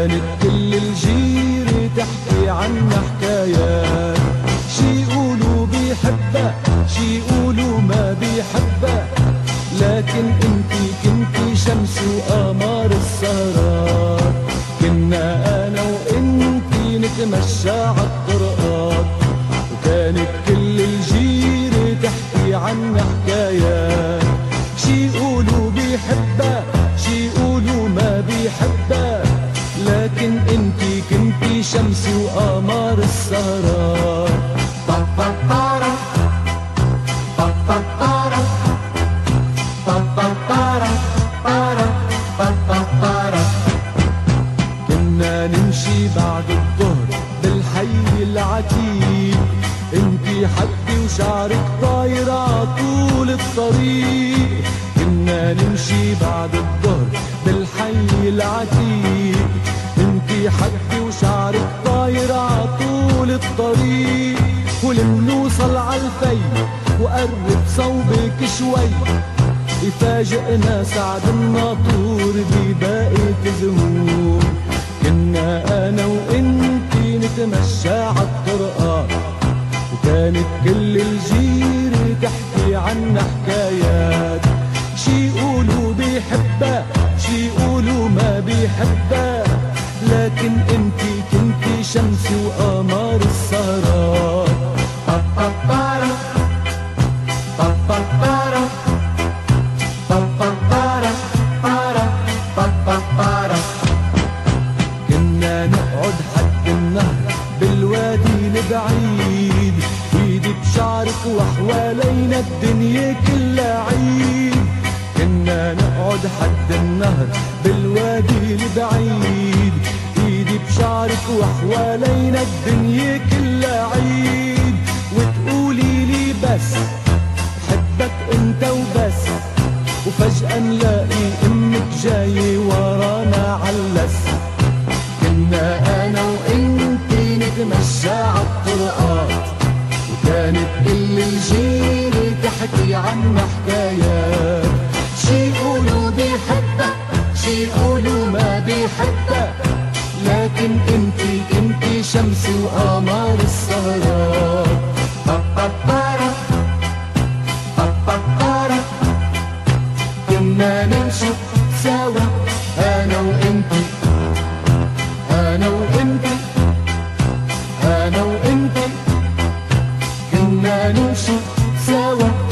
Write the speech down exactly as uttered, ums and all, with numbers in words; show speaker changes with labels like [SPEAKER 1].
[SPEAKER 1] كانت كل الجيرة تحكي عنا حكايات، شي يقولوا بيحبها شي يقولوا ما بيحبها، لكن انتي كنتي شمس وقمر السهرات. كنا انا وانتي نتمشى عالطرقات، وكانت كل الجيرة تحكي عنا حكايات، شي يقولوا بيحبها شي يقولوا ما بيحبها، لكن انتي كنتي شمس وقمر السهرات. كنا نمشي بعد الظهر بالحي العتيق، انتي حدي وشعرك طاير عطول الطريق. كنا نمشي بعد الظهر بالحي العتيق، انتي حدي وشعرك طاير عطول الطريق. ولمنوصل عالفي وقرب صوبك شوي، يفاجئنا سعد الناطور بباقي زهور. كنا انا وانتي نتمشى عالطرقات، وكانت كل الجيرة تحكي عنا حكايات، شي يقولوا بيحبها شي يقولوا ما بيحبها، لكن انتي كنتي شمس وقمر السهرات. كنا نقعد حد النهر بالوادي البعيد، ايدي بشعرك وحوالينا الدنيا كلها عيد. كنا نقعد حد النهر بالوادي البعيد، ايدي بشعرك وحوالينا الدنيا كلها عيد. وتقولي لي بس بحبك انت وبس، وفجأة نلاقي امك جاي ورانا علس. كنا انا وانتي نتمشى عالطرقات، وكانت كل الجيرة تحكي عنا حكايات، شي يقولوا بيحبها شي يقولوا ما بيحبها، لكن انتي كنتي شمس وقمر السهرات. كنا نمشي سوا انا وانتي انا وانتي انا وانتي، كنا نمشي سوا